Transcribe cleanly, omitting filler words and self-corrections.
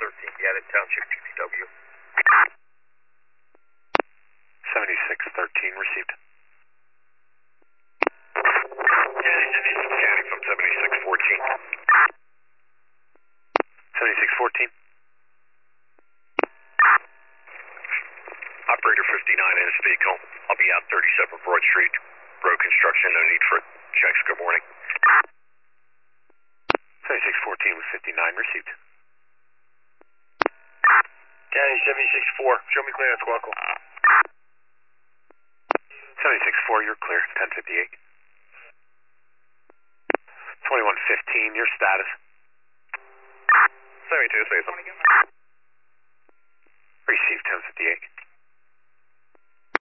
Gannett Township, PPW. 7613, received. County from 7614. 7614. Operator 59 in his vehicle. I'll be out 37 Broad Street. Road construction, no need for checks. Good morning. 7614 with 59, received. County 764. Show me clearance, Waco. 764, you're clear. 1058. 2115, your status. 72, say something. Received 1058.